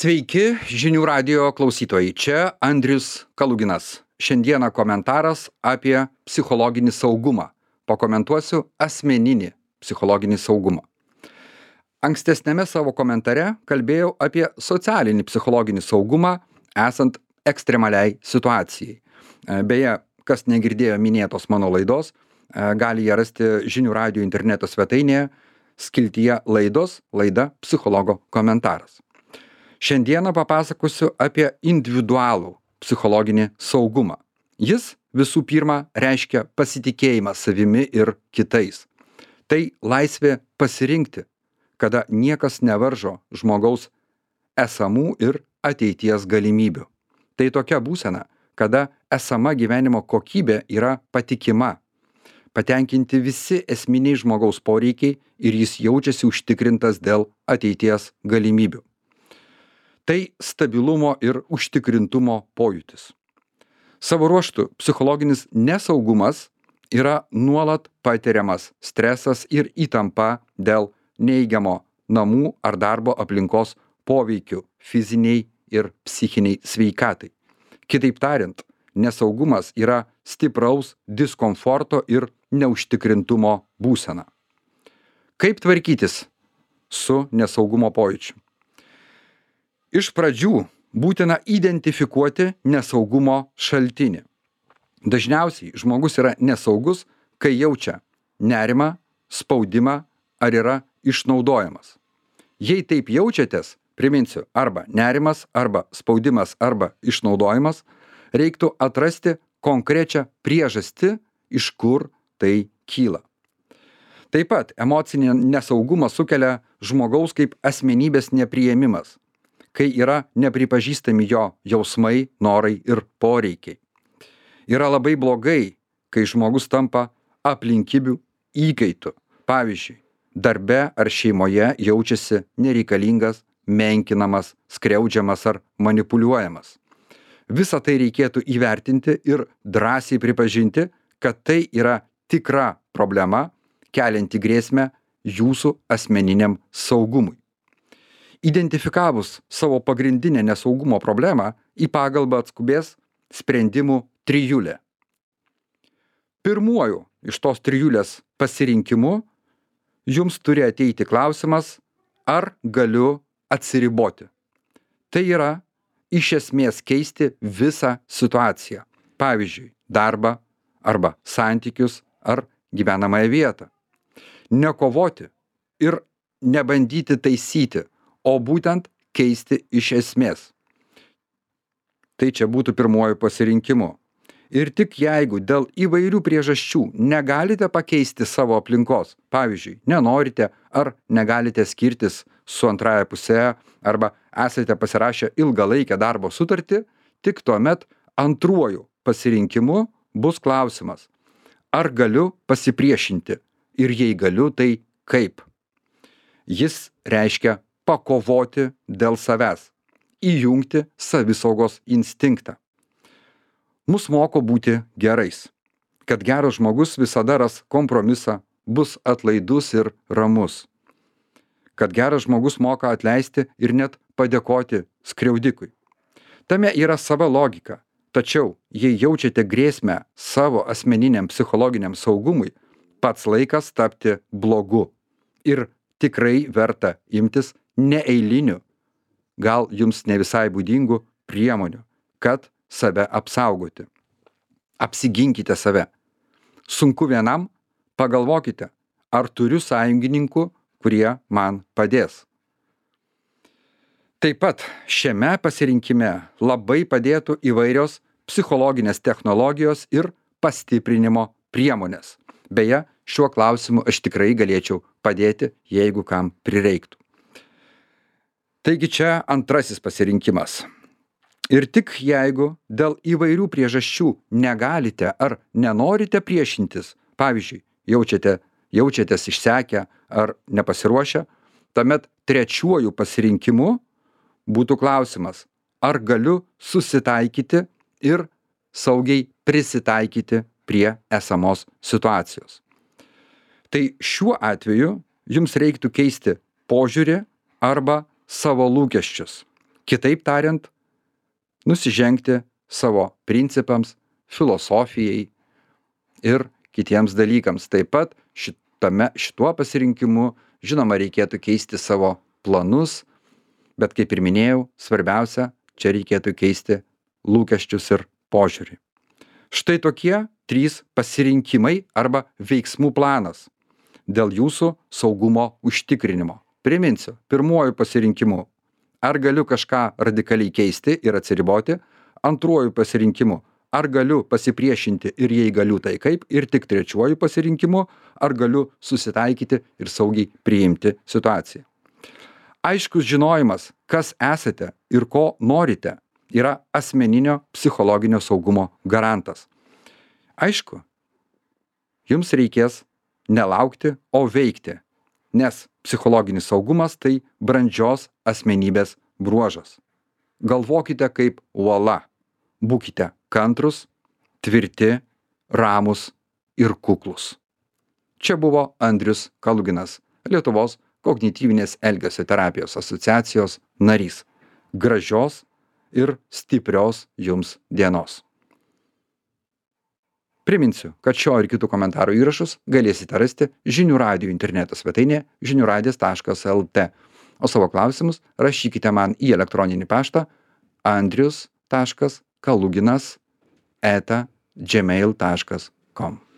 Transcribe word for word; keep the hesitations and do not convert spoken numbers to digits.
Sveiki, žinių radijo klausytojai. Čia Andrius Kaluginas. Šiandieną komentaras apie psichologinį saugumą. Pakomentuosiu asmeninį psichologinį saugumą. Ankstesnėme savo komentare kalbėjau apie socialinį psichologinį saugumą esant ekstremaliai situacijai. Beje, kas negirdėjo minėtos mano laidos, gali ją rasti žinių radijo interneto svetainėje skiltyje laidos, laida psichologo komentaras. Šiandieną papasakosiu apie individualų psichologinį saugumą. Jis visų pirma reiškia pasitikėjimą savimi ir kitais. Tai laisvė pasirinkti, kada niekas nevaržo žmogaus esamų ir ateities galimybių. Tai tokia būsena, kada esama gyvenimo kokybė yra patikima, patenkinti visi esminiai žmogaus poreikiai ir jis jaučiasi užtikrintas dėl ateities galimybių. Tai stabilumo ir užtikrintumo pojūtis. Savo ruožtu psichologinis nesaugumas yra nuolat patiriamas stresas ir įtampa dėl neigiamo namų ar darbo aplinkos poveikių fiziniai ir psichiniai sveikatai. Kitaip tariant, nesaugumas yra stipraus diskomforto ir neužtikrintumo būsena. Kaip tvarkytis su nesaugumo pojūčiu? Iš pradžių būtina identifikuoti nesaugumo šaltinį. Dažniausiai žmogus yra nesaugus, kai jaučia nerimą, spaudimą ar yra išnaudojamas. Jei taip jaučiatės, priminsiu, arba nerimas, arba spaudimas, arba išnaudojimas, reiktų atrasti konkrečią priežastį, iš kur tai kyla. Taip pat emocinį nesaugumą sukelia žmogaus kaip asmenybės nepriėmimas, kai yra nepripažįstami jo jausmai, norai ir poreikiai. Yra labai blogai, kai žmogus tampa aplinkybių įkaitu. Pavyzdžiui, darbe ar šeimoje jaučiasi nereikalingas, menkinamas, skriaudžiamas ar manipuliuojamas. Visą tai reikėtų įvertinti ir drąsiai pripažinti, kad tai yra tikra problema, kelianti grėsmę jūsų asmeniniam saugumui. Identifikavus savo pagrindinę nesaugumo problemą, į pagalbą atskubės sprendimų trijulė. Pirmuoju iš tos trijulės pasirinkimu jums turi ateiti klausimas, ar galiu atsiriboti. Tai yra iš esmės keisti visą situaciją. Pavyzdžiui, darbą arba santykius ar gyvenamąją vietą. Nekovoti ir nebandyti taisyti, o būtent keisti iš esmės. Tai čia būtų pirmuoju pasirinkimu. Ir tik jeigu dėl įvairių priežasčių negalite pakeisti savo aplinkos, pavyzdžiui, nenorite ar negalite skirtis su antraja pusė arba esate pasirašę ilgalaikę darbo sutartį, tik tuomet antruoju pasirinkimu bus klausimas, ar galiu pasipriešinti ir jei galiu, tai kaip. Jis reiškia pakovoti dėl savęs, įjungti savisaugos instinktą. Mus moko būti gerais, kad geras žmogus visada ras kompromisą, bus atlaidus ir ramus. Kad geras žmogus moka atleisti ir net padėkoti skriaudikui. Tame yra sava logika, tačiau jei jaučiate grėsmę savo asmeniniam psichologiniam saugumui, pats laikas tapti blogu ir tikrai verta imtis neeilinių, gal jums ne visai būdingų priemonių, kad save apsaugoti. Apsiginkite save. Sunku vienam, pagalvokite, ar turiu sąjungininkų, kurie man padės. Taip pat šiame pasirinkime labai padėtų įvairios psichologinės technologijos ir pastiprinimo priemonės. Beje, šiuo klausimu aš tikrai galėčiau padėti, jeigu kam prireiktų. Taigi čia antrasis pasirinkimas. Ir tik jeigu dėl įvairių priežasčių negalite ar nenorite priešintis, pavyzdžiui, jaučiate, jaučiatės išsekę ar nepasiruošę, tuomet trečiuoju pasirinkimu būtų klausimas, ar galiu susitaikyti ir saugiai prisitaikyti prie esamos situacijos. Tai šiuo atveju jums reiktų keisti požiūrį arba savo lūkesčius. Kitaip tariant, nusižengti savo principams, filosofijai ir kitiems dalykams. Taip pat šitame, šituo pasirinkimu, žinoma, reikėtų keisti savo planus, bet kaip ir minėjau, svarbiausia, čia reikėtų keisti lūkesčius ir požiūrį. Štai tokie trys pasirinkimai arba veiksmų planas dėl jūsų saugumo užtikrinimo. Priminsiu, pirmuoju pasirinkimu, ar galiu kažką radikaliai keisti ir atsiriboti, antruoju pasirinkimu, ar galiu pasipriešinti ir jei galiu, tai kaip, ir tik trečiuoju pasirinkimu, ar galiu susitaikyti ir saugiai priimti situaciją. Aiškus žinojimas, kas esate ir ko norite, yra asmeninio psichologinio saugumo garantas. Aišku, jums reikės nelaukti, o veikti, nes psichologinis saugumas tai brandžios asmenybės bruožas. Galvokite kaip uola, būkite kantrus, tvirti, ramus ir kuklus. Čia buvo Andrius Kaluginas, Lietuvos kognityvinės elgesio terapijos asociacijos narys. Gražios ir stiprios jums dienos. Priminsiu, kad šio ir kitų komentarų įrašus galėsite rasti Žinių radijo interneto svetainėje žinių radijas taškas el tė, o savo klausimus rašykite man į elektroninį paštą andrius taškas kaluginas eta gmail taškas com.